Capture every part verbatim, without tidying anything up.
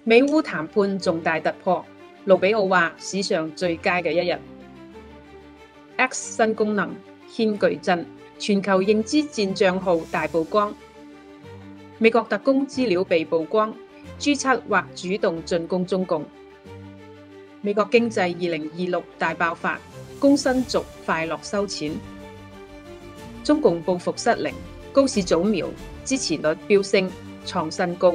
美烏談判重大突破，盧比奧話史上最佳嘅一日。X 新功能牽巨震，全球認知戰帳號大曝光。美國特工資料被曝光，朱七或主動進攻中共。美國經濟二零二六大爆發，工薪族快樂收錢。中共報復失靈，高市早苗支持率飆升，創新高。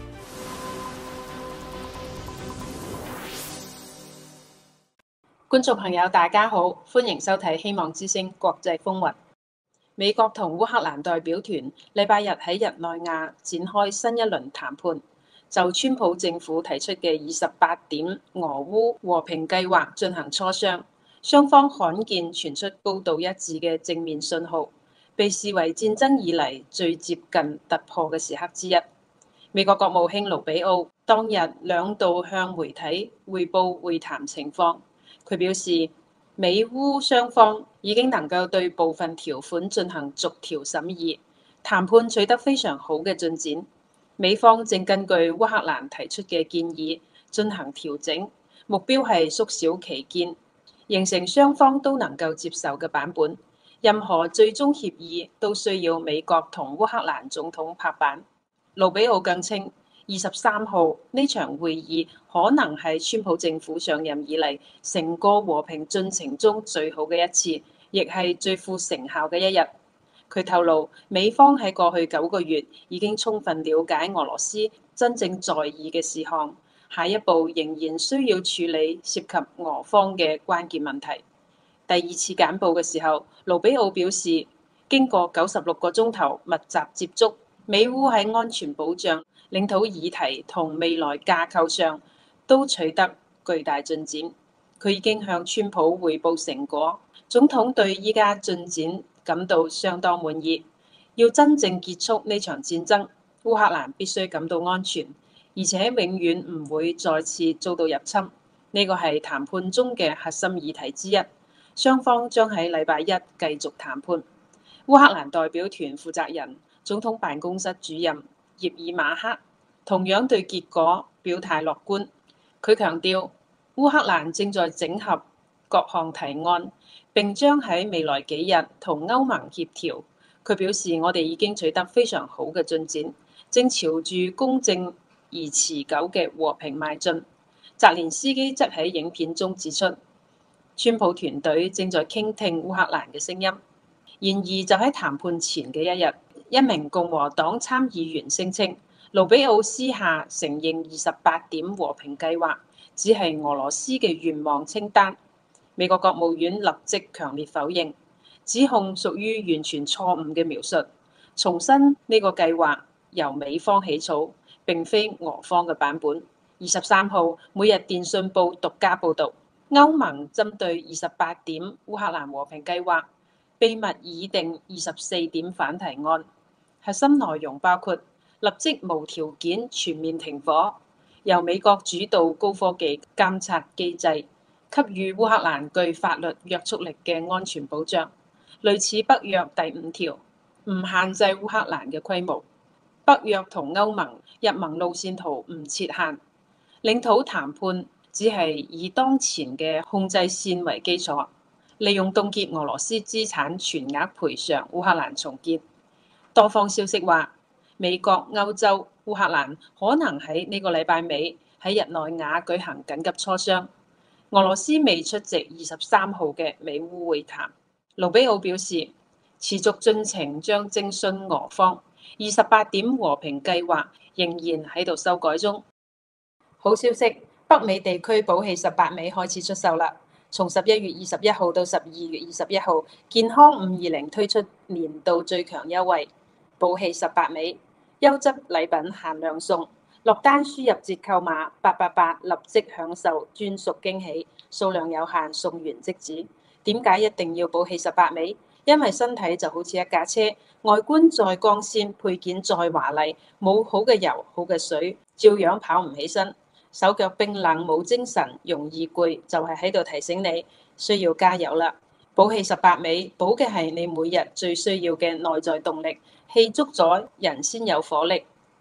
觀眾朋友大家好，歡迎收睇希望之聲國際風雲。美國同烏克蘭代表團禮拜日喺日內瓦展開新一輪談判，就川普政府提出嘅二十八點俄烏和平計劃進行磋商。雙方罕見傳出高度一致嘅正面信號，被視為戰爭以嚟最接近突破嘅時刻之一。美國國務卿盧比奧當日兩度向媒體匯報會談情況。佢表示，美烏雙方已經能夠對部分條款進行逐條審議，談判取得非常好嘅進展。美方正根據烏克蘭提出嘅建議進行調整，目標係縮小歧見，形成雙方都能夠接受嘅版本。任何最終協議都需要美國同烏克蘭總統拍板。盧比奧更稱，二十三號呢場會議可能係川普政府上任以嚟成個和平進程中最好嘅一次，亦係最富成效嘅一日。佢透露，美方喺過去九個月已經充分了解俄羅斯真正在意嘅事項，下一步仍然需要處理涉及俄方嘅關鍵問題。第二次簡報嘅時候，盧比奧表示，經過九十六個鐘頭密集接觸，美烏喺安全保障、領土議題同未來架構上都取得巨大進展。佢已經向川普匯報成果，總統對依家進展感到相當滿意。要真正結束呢場戰爭，烏克蘭必須感到安全，而且永遠唔會再次遭到入侵。呢個係談判中嘅核心議題之一。雙方將喺禮拜一繼續談判。烏克蘭代表團負責人、總統辦公室主任葉爾馬克同樣對結果表態樂觀。佢強調，烏克蘭正在整合各項提案，並將喺未來幾日同歐盟協調。佢表示，我哋已經取得非常好嘅進展，正朝住公正而持久嘅和平邁進。澤連斯基則喺影片中指出，川普團隊正在傾聽烏克蘭嘅聲音。然而，就喺談判前嘅一日，一名共和黨參議員聲稱，盧比奧私下承認二十八點和平計劃只係俄羅斯嘅願望清單。美國國務院立即強烈否認，指控屬於完全錯誤嘅描述，重申呢個計劃由美方起草，並非俄方嘅版本。二十三號，每日電訊報獨家報導，歐盟針對二十八點烏克蘭和平計劃秘密擬定二十四點反提案，核心內容包括立即無條件全面停火，由美國主導高科技監察機制，給予烏克蘭具法律約束力嘅安全保障，類似北約第五條，唔限制烏克蘭嘅規模。北約同歐盟入盟路線圖唔設限，領土談判只係以當前嘅控制線為基礎，利用凍結俄羅斯資產全額賠償烏克蘭重建。多方消息話，美國、歐洲、烏克蘭可能喺呢個禮拜尾喺日內瓦舉行緊急磋商。俄羅斯未出席二十三號嘅美烏會談。盧比奧表示，持續進程將徵詢俄方。二十八點和平計劃仍然喺度修改中。好消息，北美地區寶氣十八尾開始出售啦！從十一月二十一號到十二月二十一號，健康五二零推出年度最強優惠，寶氣十八尾優質禮品限量送，落單輸入折扣碼八八八，立即享受專屬驚喜，數量有限，送完即止。點解一定要寶氣十八尾？因為身體就好似一架車，外觀再光鮮，配件再華麗，冇好嘅油、好嘅水，照樣跑唔起身。手腳冰冷，冇精神，容易攰，就係喺度提醒你需要加油啦！寶氣十八尾，補嘅係你每日最需要嘅內在動力，氣足咗，人先有火力。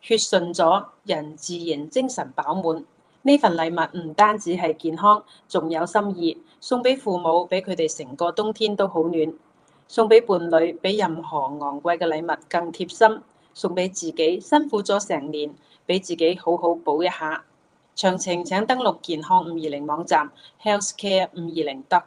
血順咗，人自然精神飽滿。呢份禮物唔單止係健康，仲有心意。送俾父母，俾佢哋成個冬天都好暖；送俾伴侶，比任何昂貴嘅禮物更貼心；送俾自己，辛苦咗成年，俾自己好好補一下。詳情請登錄健康五二零網站 healthcare 五二零 dot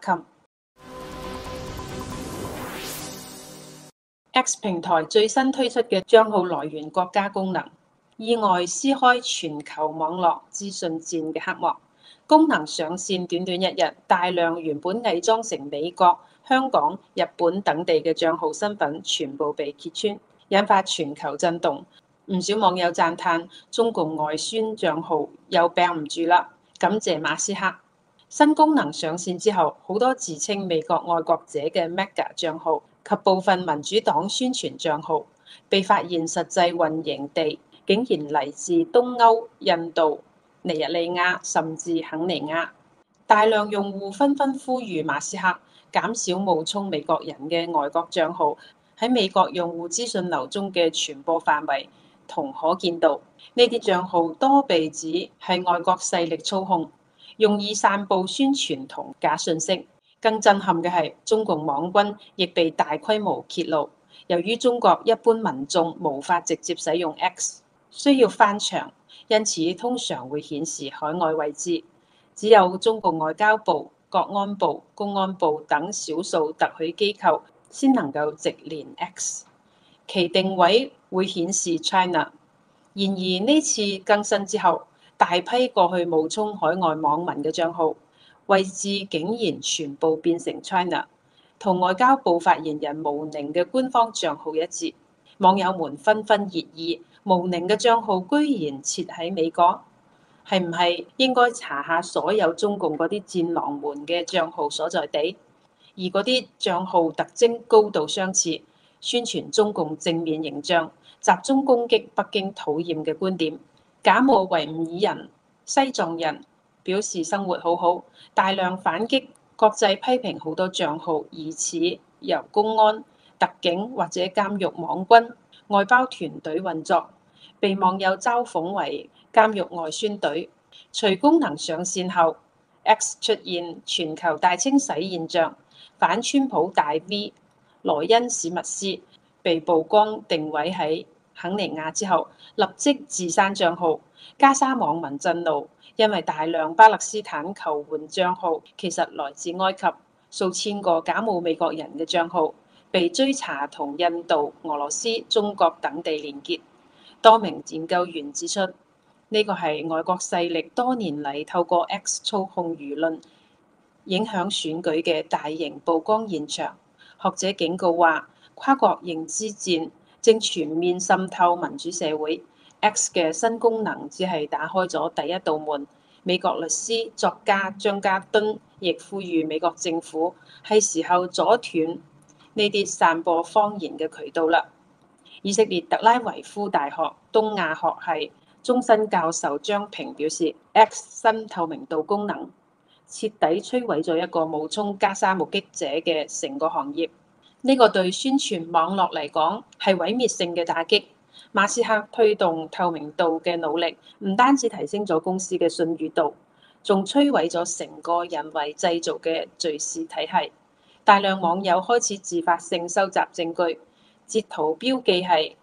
com。X 平台最新推出嘅帳號來源國家功能，意外撕開全球網絡資訊戰嘅黑幕。功能上線短短一日，大量原本偽裝成美國、香港、日本等地嘅帳號身份全部被揭穿，引發全球震動。唔少網友讚嘆中共外宣帳號又病唔住啦，感謝馬斯克。新功能上線之後，好多自稱美國愛國者嘅 Mega 帳號及部分民主黨宣傳帳號被發現實際運營地竟然嚟自東歐、印度、尼日利亞甚至肯尼亞。大量用戶紛紛呼籲馬斯克減少冒充美國人嘅外國帳號喺美國用戶資訊流中嘅傳播範圍，同可見到呢啲帳號多被指係外國勢力操控，用以散佈宣傳同假訊息。更震撼嘅係，中共網軍亦被大規模揭露。由於中國一般民眾無法直接使用 X， 需要翻牆，因此通常會顯示海外位置。只有中共外交部、國安部、公安部等少數特許機構先能夠直連 X， 其定位會顯示 China。然而呢次更新之後，大批過去冒充海外網民嘅帳號位置竟然全部變成 China， 同外交部發言人毛寧嘅官方帳號一致。網友們紛紛熱議，毛寧嘅帳號居然設喺美國，係唔係應該查下所有中共嗰啲戰狼們嘅帳號所在地？而嗰啲帳號特徵高度相似，宣傳中共正面形象，集中攻擊北京討厭嘅觀點，假冒維吾爾人、西藏人，表示生活好好，大量反擊。國際批評好多帳號疑似由公安、特警或者監獄網軍外包團隊運作，被網友嘲諷為監獄外宣隊。隨功能上線後 ，X 出現全球大清洗現象，反川普大 V 羅恩史密斯被曝光定位喺肯尼亞之後，立即自刪帳號。加沙網民震怒，因為大量巴勒斯坦求援帳號其實來自埃及，數千個假冒美國人嘅帳號被追查同印度、俄羅斯、中國等地連結。多名研究員指出，呢個係外國勢力多年嚟透過 X 操控輿論、影響選舉嘅大型曝光現場。學者警告話，跨國認知戰正全面滲透民主社會。X 嘅新功能只係打開咗第一道門。美國律師、作家張家敦亦呼籲美國政府係時候阻斷呢啲散播謊言嘅渠道啦。以色列特拉維夫大學東亞學系終身教授張平表示 ，X 新透明度功能徹底摧毀咗一個冒充加沙目擊者嘅成個行業。呢、這個對宣傳網絡嚟講係毀滅性嘅打擊。馬斯克推動透明度嘅努力，唔單止提升咗公司嘅信譽度，仲摧毀咗成個人為製造嘅敘事體系。大量網友開始自發性收集證據，截圖標記係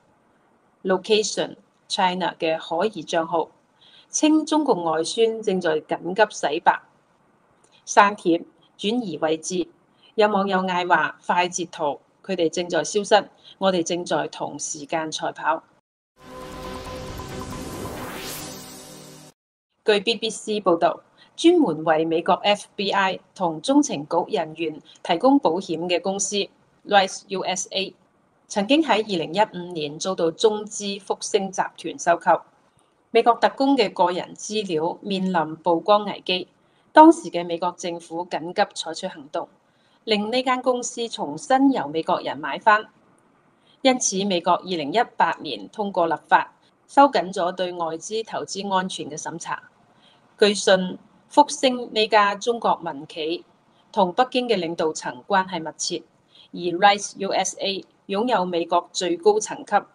Location China 嘅可疑帳號，稱中共外宣正在緊急洗白、刪帖、轉移位置。有網友嗌話：快截圖，佢哋正在消失，我哋正在同時間賽跑。據 B B C 報導，專門為美國 F B I 同中情局人員提供保險嘅公司 Rise U S A 曾經喺二零一五年遭到中資復星集團收購。美國特工嘅個人資料面臨曝光危機，當時嘅美國政府緊急採取行動，令呢間公司重新由美國人買返。因此，美國二零一八年通過立法，收緊咗對外資投資安全嘅審查。據信，復星呢家中國民企同北京嘅領導層關係密切，而 Rise U S A 擁有美國最高層級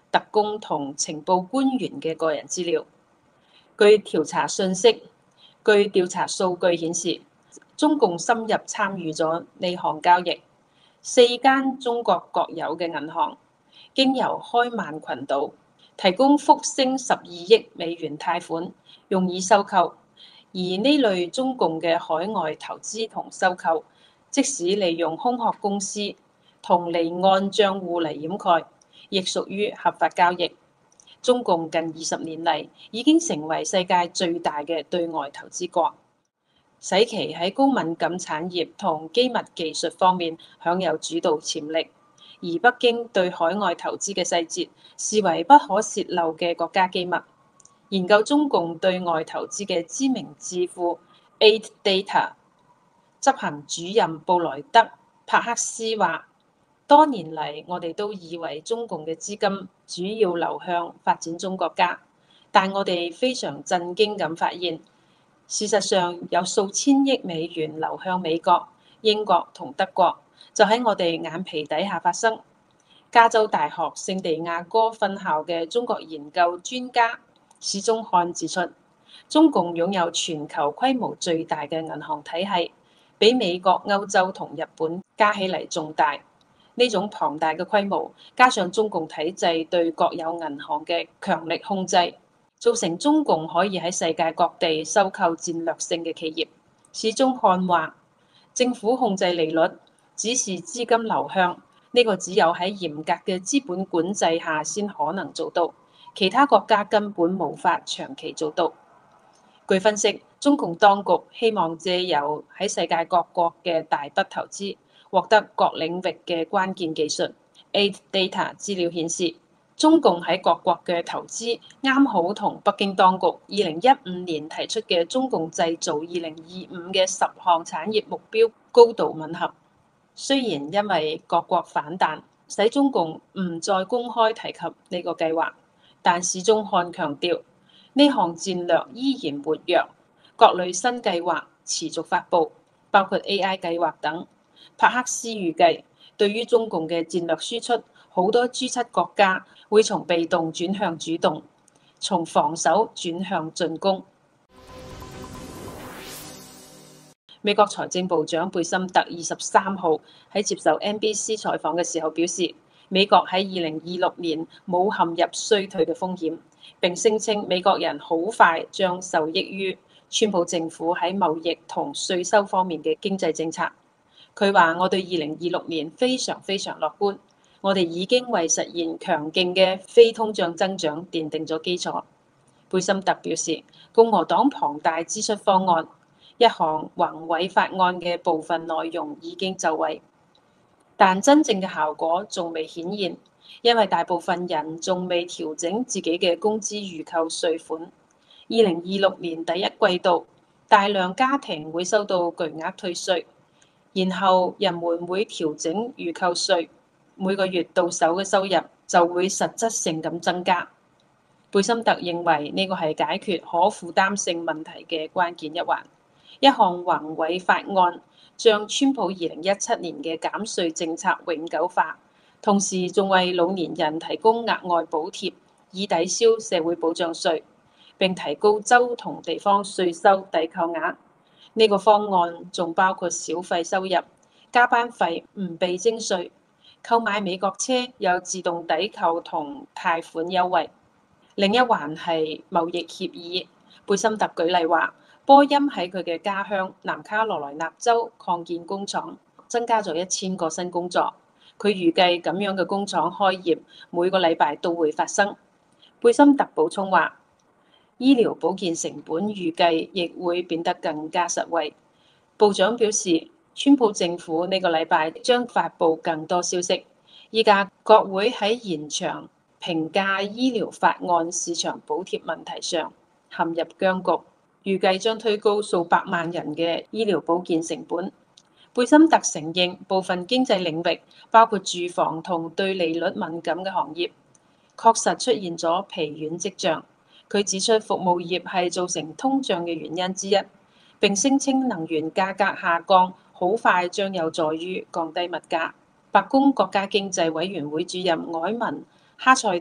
特工同情報官員嘅個人資料。據調查信息，據調查數據顯示，中共深入參與咗呢項交易。四間中國國有嘅銀行經由開曼群島提供復星十二億美元貸款，用以收購。而呢類中共嘅海外投資同收購，即使利用空殼公司同離岸帳戶嚟掩蓋，亦屬於合法交易。中共近二十年嚟已經成為世界最大嘅對外投資國，使其喺高敏感產業同機密技術方面享有主導潛力。而北京對海外投資嘅細節視為不可洩漏嘅國家機密。研究中共對外投資嘅知名智庫 Eight Data 執行主任布萊德帕克斯話：多年嚟，我哋都以為中共嘅資金主要流向發展中國家，但我哋非常震驚咁發現，事實上有數千億美元流向美國、英國同德國，就喺我哋眼皮底下發生。加州大學聖地亞哥分校嘅中國研究專家史宗漢指出，中共擁有全球規模最大嘅銀行體系，比美國、歐洲同日本加起嚟仲大。呢種龐大嘅規模，加上中共體制對國有銀行嘅強力控制，造成中共可以喺世界各地收購戰略性嘅企業。史宗漢話：政府控制利率，指示資金流向，呢個只有喺嚴格嘅資本管制下先可能做到。其他國家根本無法長期做到。據分析，中共當局希望借由喺世界各國嘅大筆投資，獲得各領域嘅關鍵技術。Eight Data 資料顯示，中共喺各國嘅投資啱好同北京當局二零一五年提出嘅中共製造二零二五嘅十項產業目標高度吻合。雖然因為各國反彈，使中共唔再公開提及呢個計劃。但史宗漢強調，呢項戰略依然活躍，各類新計劃持續發布，包括 A I 計劃等。帕克斯預計，對於中共嘅戰略輸出，好多 G 七國家會從被動轉向主動，從防守轉向進攻。美國財政部長貝森特二十三號喺接受 N B C 採訪嘅時候表示，美國喺二零二六年冇陷入衰退嘅風險，並聲稱美國人好快將受益於川普政府喺貿易同稅收方面嘅經濟政策。佢話：我對二零二六年非常非常樂觀，我哋已經為實現強勁嘅非通脹增長奠定咗基礎。貝森特表示，共和黨龐大支出方案一項宏偉法案嘅部分內容已經就位。但真正嘅效果仲未顯現，因為大部分人仲未調整自己嘅工資預扣稅款。二零二六年第一季度，大量家庭會收到巨額退稅，然後人們會調整預扣稅，每個月到手嘅收入就會實質性咁增加。貝森特認為呢個係解決可負擔性問題嘅關鍵一環。一項宏偉法案將川普二零一七年嘅減稅政策永久化，同時仲為老年人提供額外補貼，以抵消社會保障稅，並提高州同地方稅收抵扣額。呢個方案仲包括小費收入、加班費唔被徵稅、購買美國車有自動抵扣同貸款優惠。另一環係貿易協議。貝森特舉例話，波音喺佢嘅家鄉南卡羅來納州擴建工廠，增加咗一千個新工作。佢預計咁樣嘅工廠開業每個禮拜都會發生。貝森特補充話，醫療保健成本預計亦會變得更加實惠。部長表示，川普政府呢個禮拜將發布更多消息。依家國會喺延長平價醫療法案市場補貼問題上陷入僵局。預計將推高數百萬人嘅醫療保健成本。貝森特承認部分經濟領域，包括住房同對利率敏感嘅行業，確實出現咗疲軟跡象。佢指出服務業係造成通脹嘅原因之一，並聲稱能源價格下降好快將有助於降低物價。白宮國家經濟委員會主任凱文哈塞特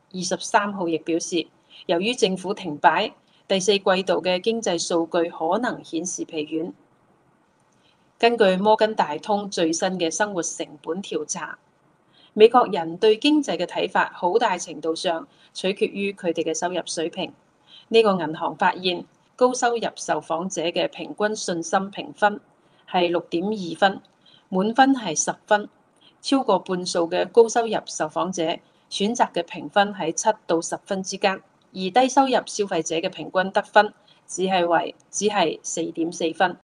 二十三號亦表示，由於政府停擺，第四季度嘅經濟數據可能顯示疲軟。根據摩根大通最新嘅生活成本調查，美國人對經濟嘅睇法好大程度上取決於佢哋嘅收入水平。呢個銀行發現，高收入受訪者嘅平均信心評分係六點二分，滿分係十分。超過半數嘅高收入受訪者選擇嘅評分喺七到十分之間，而低收入消費者嘅平均得分只係為只係四點四分。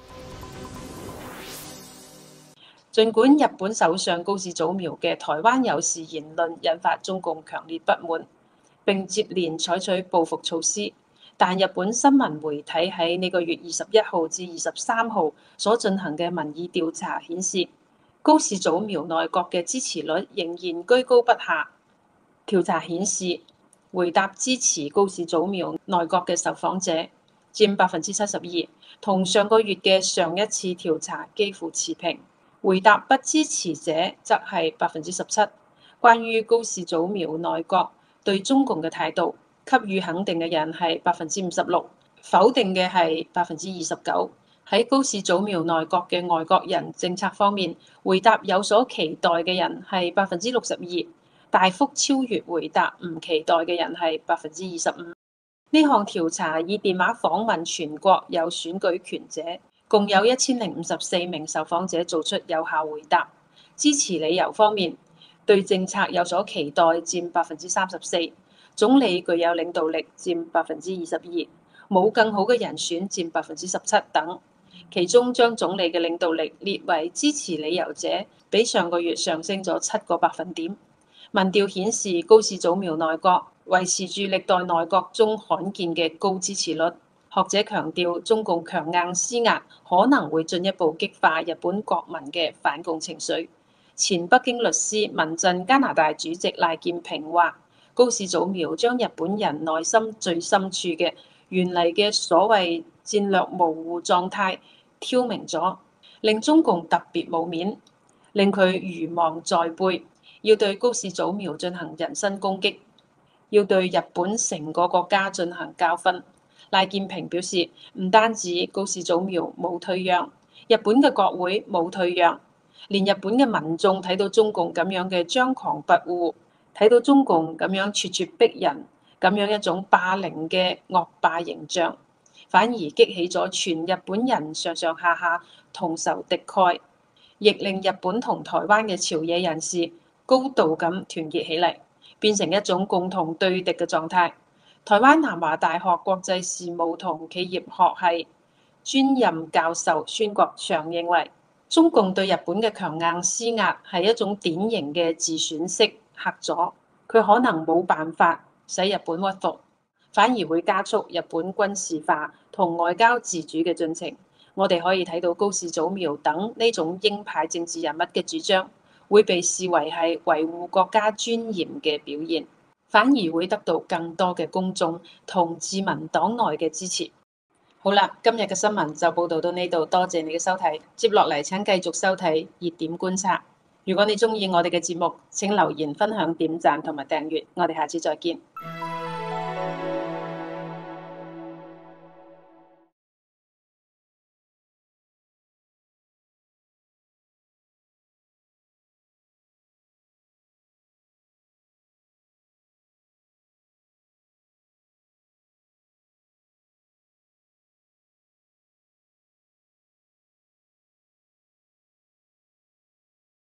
儘管日本首相高市早苗嘅台灣有事言論引發中共強烈不滿，並接連採取報復措施，但日本新聞媒體喺呢個月二十一號至二十三號所進行嘅民意調查顯示，高市早苗內閣嘅支持率仍然居高不下。調查顯示，回答支持高市早苗內閣嘅受訪者佔百分之七十二，同上個月嘅上一次調查幾乎持平。回答不支持者則係百分之十七。關於高市早苗內閣對中共嘅態度，給予肯定嘅人係百分之五十六，否定嘅係百分之二十九。喺高市早苗內閣嘅外國人政策方面，回答有所期待嘅人係百分之六十二，大幅超越回答唔期待嘅人係百分之二十五。呢項調查以電話訪問全國有選舉權者，共有一千零五十四名受訪者做出有效回答。支持理由方面，對政策有所期待佔百分之三十四，總理具有領導力佔百分之二十二，冇更好嘅人選佔百分之十七等。其中將總理嘅領導力列為支持理由者，比上個月上升咗七個百分點。民調顯示，高市早苗內閣維持住歷代內閣中罕見嘅高支持率。學者強調，中共強硬施壓可能會進一步激化日本國民嘅反共情緒。前北京律師、民陣加拿大主席賴建平話，高市早苗將日本人內心最深處嘅原嚟嘅所謂戰略模糊狀態挑明咗，令中共特別冇面，令佢愚妄在背。要對高市早苗進行人身攻擊，要對日本成個國家進行教訓。賴建平表示，唔單止高市早苗冇退讓，日本嘅國會冇退讓，連日本嘅民眾睇到中共咁樣嘅張狂跋扈，睇到中共咁樣咄咄逼人，咁樣一種霸凌嘅惡霸形象，反而激起咗全日本人上上下下同仇敵愾，亦令日本同台灣嘅朝野人士高度咁團結起嚟，變成一種共同對敵嘅狀態。台灣南華大學國際事務同企業學系專任教授孫國祥認為，中共對日本嘅強硬施壓係一種典型嘅自選式嚇阻，佢可能冇辦法使日本屈服，反而會加速日本軍事化同外交自主嘅進程。我哋可以睇到高市早苗等呢種鷹派政治人物嘅主張，會被視為係維護國家尊嚴嘅表現，反而會得到更多嘅公眾同自民黨內嘅支持。好啦，今日嘅新聞就報道到呢度，多謝你嘅收睇。接落嚟請繼續收睇熱點觀察。如果你鍾意我哋嘅節目，請留言、分享、點讚同埋訂閱。我哋下次再見。